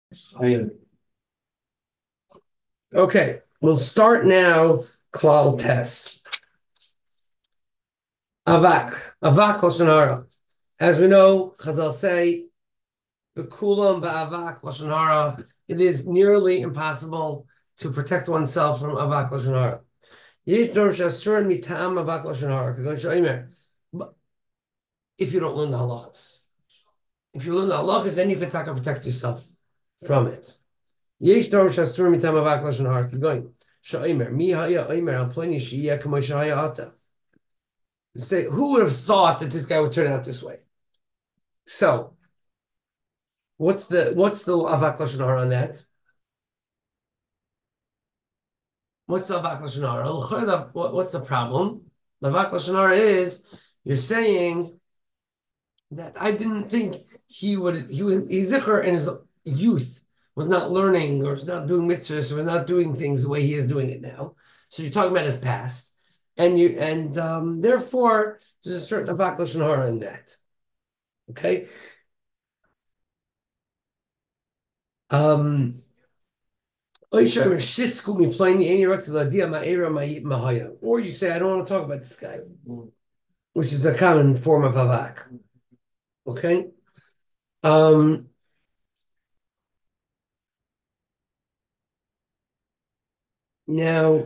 Okay, we'll start now. Klal tests. Avak lashon hara. As we know, Chazal say, "Bekulam ba'avak lashon hara." It is nearly impossible to protect oneself from avak lashon hara. Yesh dor shasur mitam avak lashon hara. But if you don't learn the halachas, if you learn the halachas, then you can protect yourself from it. Yesh dor shasur mitam avak lashon hara. Keep going. Shaimer mi haya aimer al pleni shiyah k'mo shaya ata. Say, who would have thought that this guy would turn out this way? So, what's the avak lashon hara on that? What's the avak lashon hara? What's the problem? The avak lashon hara is you're saying that I didn't think he would. He's zikr in his youth was not learning or was not doing mitzvahs or was not doing things the way he is doing it now. So you're talking about his past, and therefore there's a certain avak lashon hara in that. Okay. Or you say, I don't want to talk about this guy, which is a common form of avak. Okay. Um, now,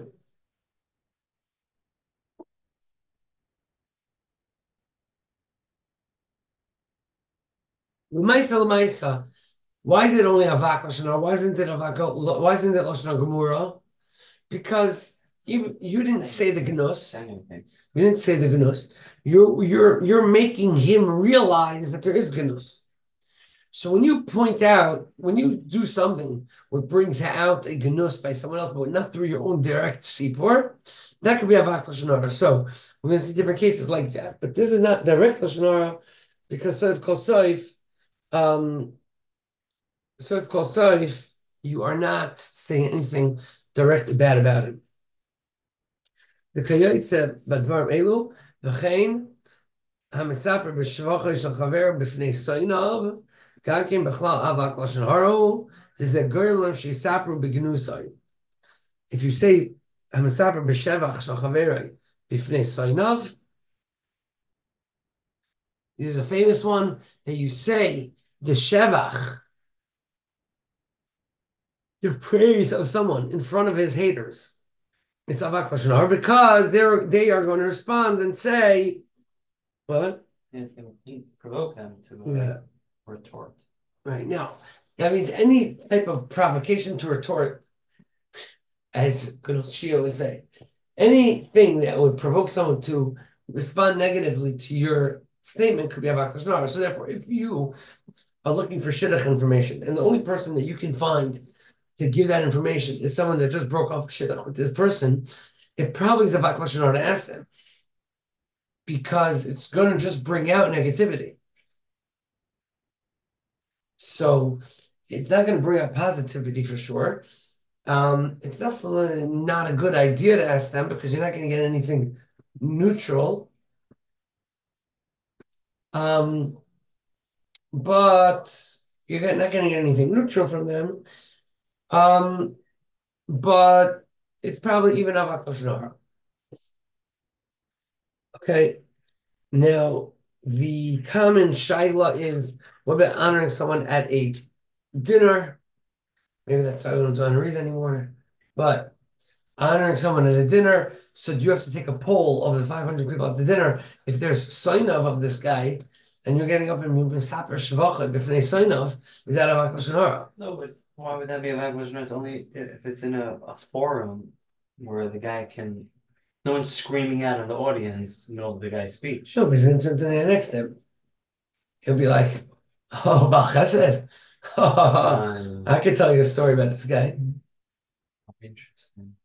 l'maisa. Why is it only avak lashon hara? Why isn't it avak? Why isn't it lashon gemura? Because you didn't say the gnus. You didn't say the gnus. You're making him realize that there is gnus. So when you when you do something what brings out a gnus by someone else, but not through your own direct sipur, that could be avak lashon hara. So we're going to see different cases like that. But this is not direct lashon hara because soif kol soif, you are not saying anything directly bad about him. The kayotze badvar elu v'chein hamisaper b'shvacha shel chaver b'fnei soinav. If you say Hamasaper b'shevach shel chaverei b'fnei soinav, there's a famous one that you say the shevach, the praise of someone in front of his haters. It's avak lashon hara because they are going to respond and say, what? And it's going to provoke them to retort. Right now, that means any type of provocation to retort, as Shia would say, anything that would provoke someone to respond negatively to your statement could be avak lashon hara. So therefore, if you are looking for shidduch information, and the only person that you can find to give that information is someone that just broke off shidduch with this person, it probably is avak lashon hara to ask them, because it's going to just bring out negativity. So it's not going to bring out positivity for sure. It's definitely not a good idea to ask them because you're not going to get anything neutral. But you're not going to get anything neutral from them. But it's probably even avak lashon hara. Okay. Now, the common shaila is, what about honoring someone at a dinner? Maybe that's why we don't do on read anymore. But honoring someone at a dinner, so do you have to take a poll of the 500 people at the dinner? If there's soinav of this guy, and you're getting up and you're misaper shvacha b'fnei soinav, is that avak lashon hara? No, but why would that be avak lashon hara? It's only if it's in a forum where the guy can. No one's screaming out in the audience in the middle of the guy's speech. No, but he's going to turn to the next to him. He'll be like, "Oh, Baal Chesed. I could tell you a story about this guy." Interesting.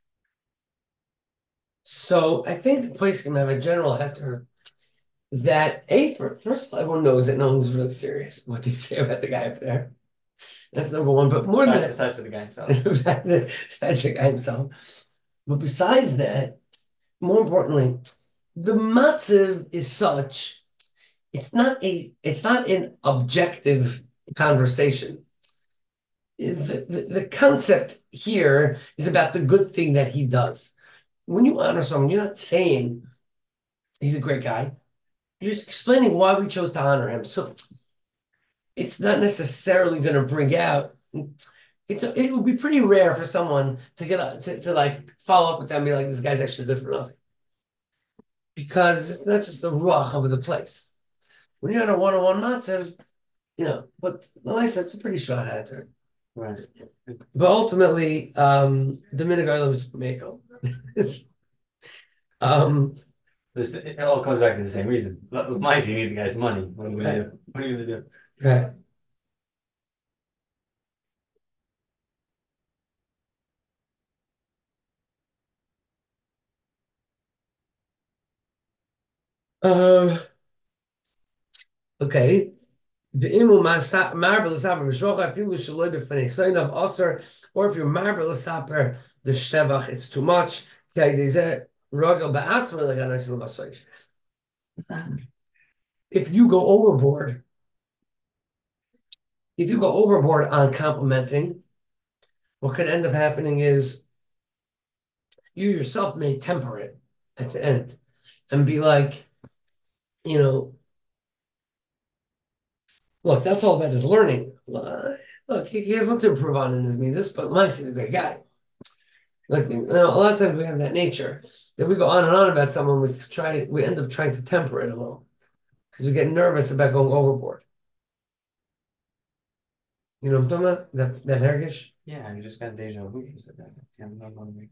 So I think the place can have a general heter that first of all, everyone knows that no one's really serious what they say about the guy up there. That's number one. But more than that, besides for the guy himself. That's the guy himself. But besides that, more importantly, the matziv is such. It's not an objective conversation. the concept here is about the good thing that he does. When you honor someone, you're not saying he's a great guy. You're just explaining why we chose to honor him. So it's not necessarily going to bring out. It would be pretty rare for someone to to like follow up with them and be like, this guy's actually good for nothing. Because it's not just the ruach of the place. When you're on a one-on-one matzav, but like I said, it's a pretty short answer. Right. But ultimately, the minhag olam is meko. It all comes back to the same reason. With mice, you need the guy's money. What are you gonna do? What are you gonna do? Right. Okay. The imu marble saper mishrocha afilu shaloi b'fnei soinav aser, or if you're marble saper the shevach, it's too much. If you go overboard, on complimenting, what could end up happening is you yourself may temper it at the end and be like, look, that's all about his learning. Look, he has what to improve on in his midas, but Mike is a great guy. Like, a lot of times we have that nature that we go on and on about someone. We end up trying to temper it a little because we get nervous about going overboard. You know what I'm talking about? That hergish? Yeah, I just got deja vu. You said that. Yeah, I'm not gonna make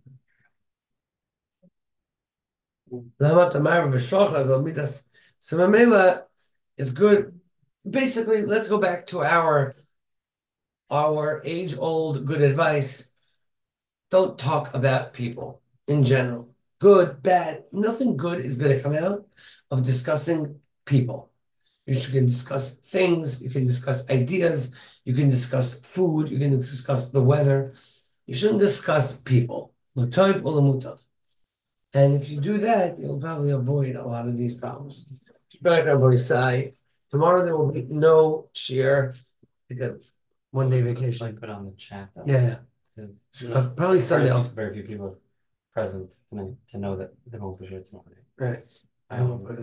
So Mamela is good. Basically, let's go back to our age-old good advice. Don't talk about people in general. Good, bad, nothing good is going to come out of discussing people. You can discuss things, you can discuss ideas, you can discuss food, you can discuss the weather. You shouldn't discuss people. L'tov or l'mutav. And if you do that, you'll probably avoid a lot of these problems. Tomorrow there will be no share because one day vacation. like put on the chat though. Yeah. Probably Sunday. Very few people present tonight to know that they won't be here tomorrow. Right. I won't put it.